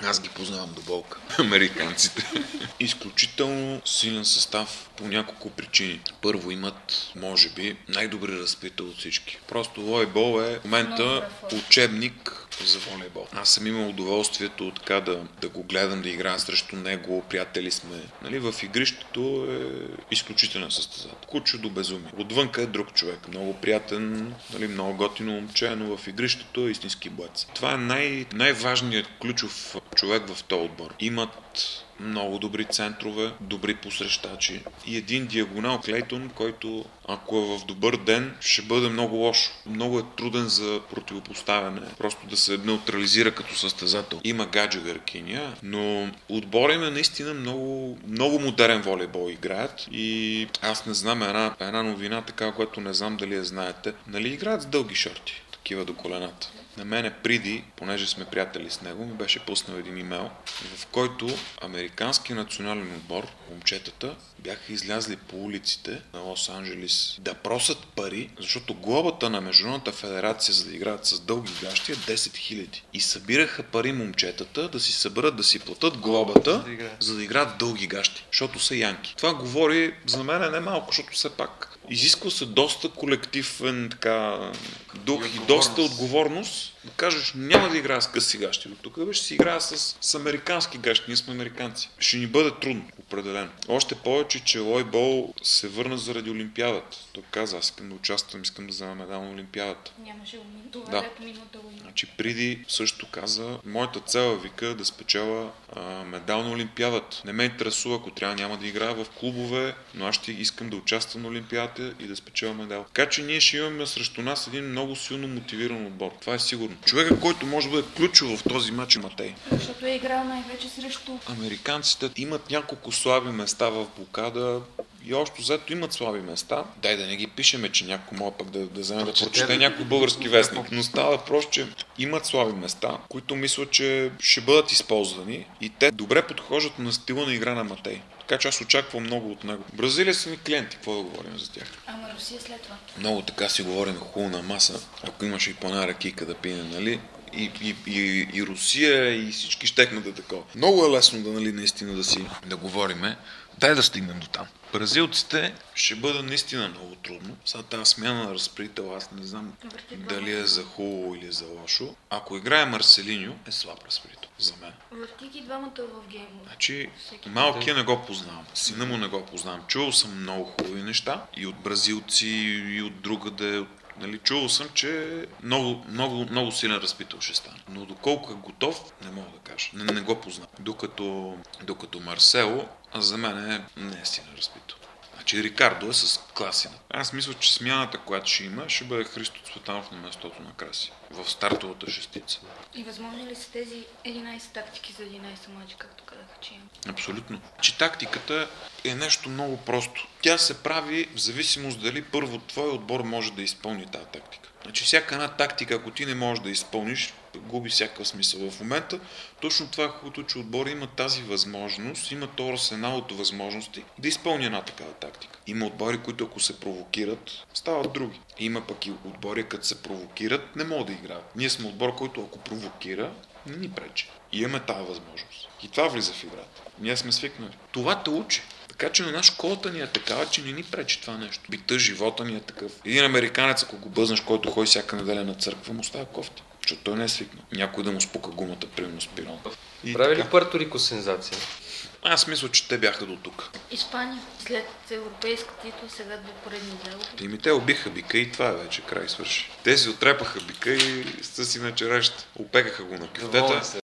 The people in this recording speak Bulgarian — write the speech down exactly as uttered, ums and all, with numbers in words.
Аз ги познавам до болка. Американците. Изключително силен състав по няколко причини. Първо, имат, може би, най-добри разпител от всички. Просто волейбол е в момента учебник за волейбол. Аз съм имал удоволствието така да, да го гледам, да играя срещу него, приятели сме. Нали, в игрището е изключителен състезател. Кучо до безумие. Отвънка е друг човек. Много приятен, нали, много готино момче, но в игрището е истински боец. Това е най- най-важният ключов човек в този отбор. Имат много добри центрове, добри посрещачи и един диагонал Клейтон, който ако е в добър ден, ще бъде много лошо. Много е труден за противопоставяне, просто да се неутрализира като състезател. Има гадже Гъркиня, но отбора им е наистина много, много модерен волейбол играят и аз не знам една, една новина, така, която не знам дали я знаете. Нали играят с дълги шорти, такива до колената. На мене преди, понеже сме приятели с него, ми беше пуснал един имейл, в който американски национален отбор, момчетата, бяха излязли по улиците на Лос-Анджелис да просят пари, защото глобата на Международната федерация за да играят с дълги гащи е десет хиляди. И събираха пари момчетата да си съберат, да си платят глобата, за да играят в дълги гащи, защото са янки. Това говори за мен не малко, защото все пак изисква се доста колективен така, дух и, и доста отговорност. Да кажеш, няма да играя с къси гащи до тук, ще си играя с, с американски гащи, ние сме американци. Ще ни бъде трудно, определено. Още повече, че Лойбол се върна заради Олимпиадата. Той каза, аз искам да участвам, искам да взема медал на Олимпиадата. Нямаше това, да. лето миналата година. Значи преди също каза, моята цел е, вика, да спечела а, медал на Олимпиадата. Не ме интересува, ако трябва, няма да играя в клубове, но аз ще искам да участвам на Олимпиадата и да спечела медал. Така че ние ще имаме срещу нас един много силно мотивиран отбор. Това е сигурно. Човека, който може да бъде ключов в този матч е Матей. Защото е играл най-вече срещу... Американците имат няколко слаби места в блокада и още взето имат слаби места. Дай да не ги пишеме, че някой може пък да, да вземе да прочете някой български вестник. Но става въпрос, че имат слаби места, които мисля, че ще бъдат използвани и те добре подхождат на стила на игра на Матей. Така че аз очаквам много от него. Бразилия са ми клиенти, какво да говорим за тях? Ама Русия след това. Много така си говорим хубаво на маса, ако имаше и по-една ракийка да пине, нали? И, и, и, и Русия, и всички щехме да такова. Много е лесно да, нали, наистина да си да говориме. Дай да стигнем до там. Бразилците ще бъде наистина много трудно. Сега тази смяна на разпределител, аз не знам дали е за хубаво или за лошо. Ако играе Марселиньо, е слаб разпределител за мен. Върти ги двамата в гейм. Значи, малкия не го познавам. Сина му не го познавам. Чувал съм много хубави неща. И от бразилци, и от другаде. Нали, чувал съм, че много, много, много силен разпител ще стане. Но доколко е готов, не мога да кажа. Не, не го познавам. Докато, докато Марсело, за мен е, не е силен разпител. Значи Рикардо е с Класина. Аз мисля, че смяната, която ще има, ще бъде Христо Цветанов на мястото на Краси. В стартовата шестица. И възможно ли са тези единайсет тактики за единайсет мача, както казаха, че има? Абсолютно. Че тактиката е нещо много просто. Тя се прави в зависимост дали първо твой отбор може да изпълни тази тактика. Значи всяка една тактика, ако ти не можеш да изпълниш, губи всякакъв смисъл. В момента точно това е хубавото, че отбор има тази възможност, има този арсенал от възможности да изпълни една такава тактика. Има отбори, които ако се провокират, стават други. Има пък и отбори, като се провокират, не могат да играят. Ние сме отбор, който ако провокира, не ни пречи. И имаме тази възможност. И това влиза в играта. Ние сме свикнали. Това те учи. Така че на нас школата ни е такава, че не ни пречи това нещо. Бита, живота ни е такъв. Един американец, ако го бъзнеш, който ходи всяка неделя на църква, му става кофти. Защото той не е свикнал. Някой да му спука гумата, примерно с пирон. Прави ли Пуерто Рико сензация? Аз мисля, че те бяха до тук. Испания. След европейска титул, сега две поредни загуби. И ми те убиха бика и това е вече край свърши. Те си отрепаха бика и са си на череща. Опекаха го на кюфтета.